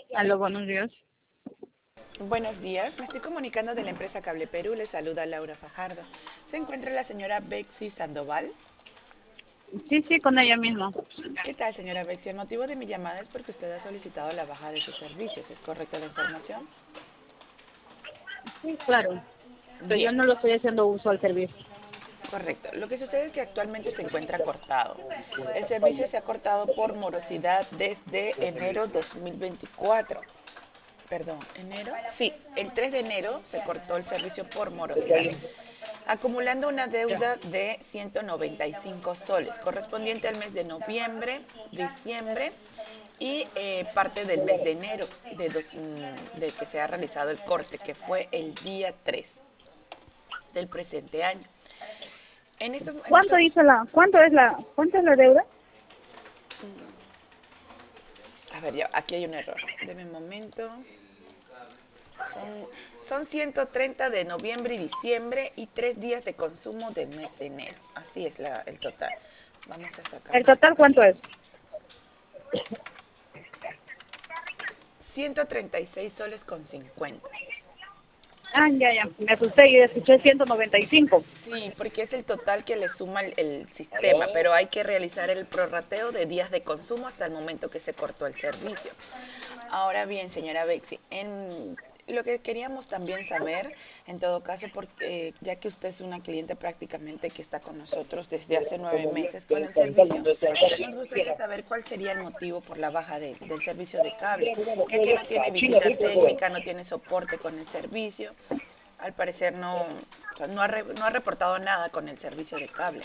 Aló, buenos días. Buenos días, me estoy comunicando de la empresa Cable Perú, le saluda Laura Fajardo. ¿Se encuentra la señora Bexy Sandoval? Sí, sí, con ella misma. ¿Qué tal, señora Bexy? El motivo de mi llamada es porque usted ha solicitado la baja de sus servicios, ¿es correcta la información? Sí, claro. Pero yo Bien, no lo estoy haciendo uso al servicio. correcto. Lo que sucede es que actualmente se encuentra cortado. El servicio se ha cortado por morosidad desde enero 2024. Perdón, ¿enero? Sí, el 3 de enero se cortó el servicio por morosidad, acumulando una deuda de 195 soles, correspondiente al mes de noviembre, diciembre y parte del mes de enero de que se ha realizado el corte, que fue el día 3 del presente año. ¿Cuánto es la deuda? A ver, ya, aquí hay un error. Deme un momento. Son, son 130 de noviembre y diciembre y 3 días de consumo del mes de enero. Así es el total. Vamos a ¿El sacarlo total acá. cuánto es? 136 soles con 50. Ah, ya, ya. Me asusté y escuché 195. Sí, porque es el total que le suma el sistema, pero hay que realizar el prorrateo de días de consumo hasta el momento que se cortó el servicio. Ahora bien, señora Bexi, lo que queríamos también saber, en todo caso, porque ya que usted es una cliente prácticamente que está con nosotros desde hace 9 meses con el servicio, nos gustaría saber cuál sería el motivo por la baja del servicio de cable, ya que no tiene visita técnica, no tiene soporte con el servicio. Al parecer no, o sea, no ha reportado nada con el servicio de cable.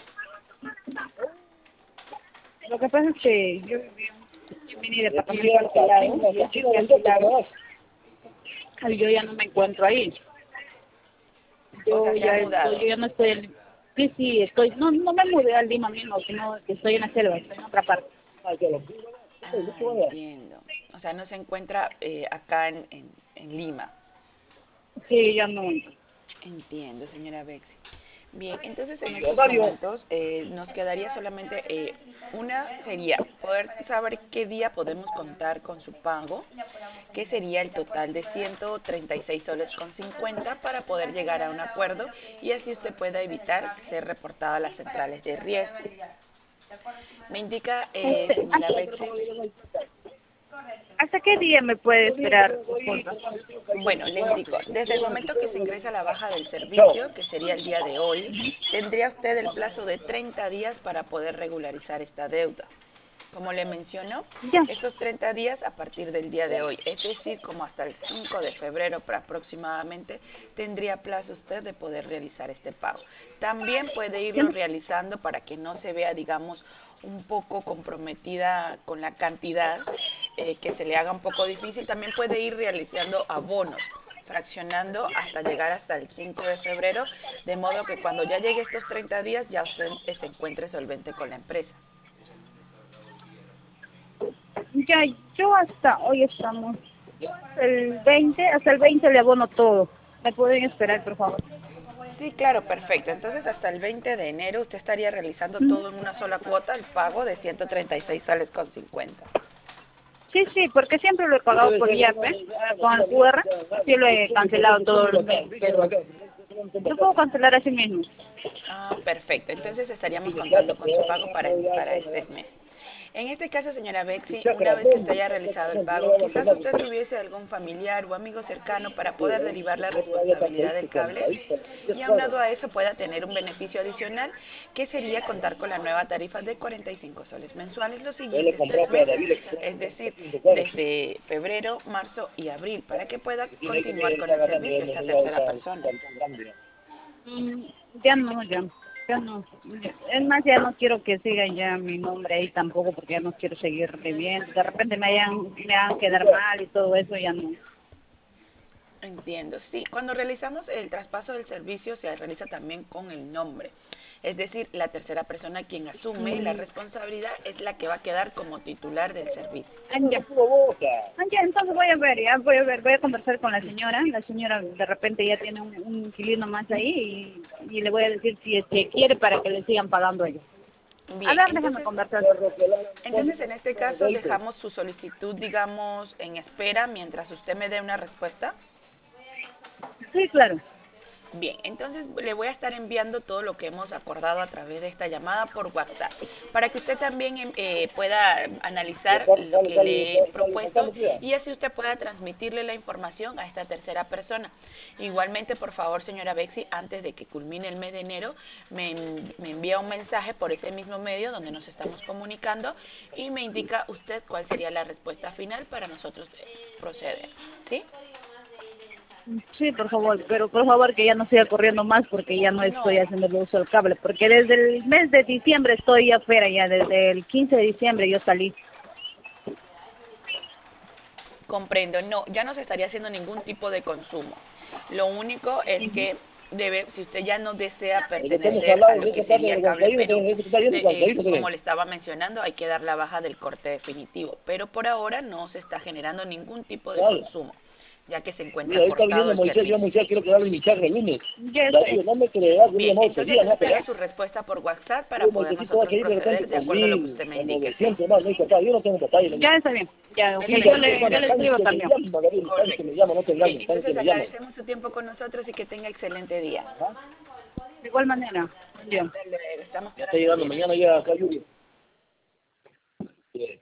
Lo que pasa es que yo mi departamento alquilado, y aquí lo alquilado, y yo ya no me encuentro ahí. O sea, se ha Yo mudado. ya no estoy sí, sí, estoy, no me mudé a Lima mismo, sino que estoy en la selva, estoy en otra parte. Ah, entiendo. O sea, no se encuentra acá en Lima. Sí, ya no. Entiendo, señora Bexi. Bien, entonces en estos momentos nos quedaría solamente una sería poder saber qué día podemos contar con su pago, que sería el total de 136 soles con 50 para poder llegar a un acuerdo y así usted pueda evitar ser reportada a las centrales de riesgo. Me indica, señora Bexi. ¿Hasta qué día me puede esperar? Disculpa. Bueno, le indico, desde el momento que se ingresa la baja del servicio, que sería el día de hoy, tendría usted el plazo de 30 días para poder regularizar esta deuda. Como le mencionó, Ya. estos 30 días a partir del día de hoy, es decir, como hasta el 5 de febrero aproximadamente, tendría plazo usted de poder realizar este pago. También puede Ya irlo no- realizando para que no se vea, digamos, un poco comprometida con la cantidad, que se le haga un poco difícil. También puede ir realizando abonos, fraccionando hasta llegar hasta el 5 de febrero, de modo que cuando ya llegue estos 30 días ya usted se encuentre solvente con la empresa. ya, yo hasta hoy estamos. Hasta el 20 le abono todo. ¿Me pueden esperar, por favor? Sí, claro, perfecto. Entonces, hasta el 20 de enero usted estaría realizando Mm. todo en una sola cuota, el pago de 136 soles con 50. Sí, sí, porque siempre lo he pagado por YAPE, con el QR, sí lo he cancelado todo el mes, pero yo puedo cancelar así mismo. Ah, perfecto. Entonces estaríamos contando con su pago para este mes. En este caso, señora Bexi, una vez que usted haya realizado el pago, quizás usted tuviese algún familiar o amigo cercano para poder derivar la responsabilidad del cable y aunado a eso pueda tener un beneficio adicional que sería contar con la nueva tarifa de 45 soles mensuales los siguientes 3 meses, es decir, desde febrero, marzo y abril, para que pueda continuar con el servicio esta tercera persona. Mm, ya no, ya no. Es más, ya no quiero que siga ya mi nombre ahí tampoco, porque ya no quiero seguir viviendo. De repente me hagan quedar mal y todo eso, ya no. Entiendo, sí. Cuando realizamos el traspaso del servicio se realiza también con el nombre. Es decir, la tercera persona quien asume la Mm, responsabilidad es la que va a quedar como titular del servicio. ya. Ya, entonces voy a conversar con la señora de repente ya tiene un inquilino más ahí y le voy a decir si es que quiere para que le sigan pagando a ellos. A Bien, ver, déjame entonces, conversar. entonces en este caso dejamos su solicitud, digamos, en espera mientras usted me dé una respuesta. Sí, claro. Bien, entonces le voy a estar enviando todo lo que hemos acordado a través de esta llamada por WhatsApp, para que usted también pueda analizar lo que le he propuesto y así usted pueda transmitirle la información a esta tercera persona. Igualmente, por favor, señora Bexi, antes de que culmine el mes de enero, me envía un mensaje por ese mismo medio donde nos estamos comunicando y me indica usted cuál sería la respuesta final para nosotros proceder. ¿Sí? Sí, por favor, pero por favor que ya no siga corriendo más porque ya no estoy No, haciendo el uso del cable, porque desde el mes de diciembre estoy afuera ya, desde el 15 de diciembre yo salí. comprendo, no, ya no se estaría haciendo ningún tipo de consumo. Lo único es que debe, si usted ya no desea pertenecer a lo que sería Cable Perú, como le estaba mencionando, hay que dar la baja del corte definitivo. Pero por ahora no se está generando ningún tipo de consumo, ya que se encuentra Mira, ahí está cortado viniendo el Moisés, yo a servicio. Moisés quiero quedarle mi charla el lunes. Ya Darío, estoy. no me creerás, yo Bien, no entonces seguía, no espere pegar. su respuesta por WhatsApp para Yo poder necesito vas a nosotros ir de repente proceder de con acuerdo a lo que usted 1000, me con indique, ¿sí? 900 más, no hay papá, yo no tengo papá. Ya está bien. Ya, ok. Sí, Bien, Yo señora le tan escribo que Bexi. me también. llama, Gabriel, tan que me Correcto. llama, no te Bien, engañes, tan que entonces me llama. agradecemos su tiempo con nosotros y que tenga excelente día. De igual manera. Bien. Hasta luego, estamos Ya está llegando transmitiendo. mañana ya acá lluvia.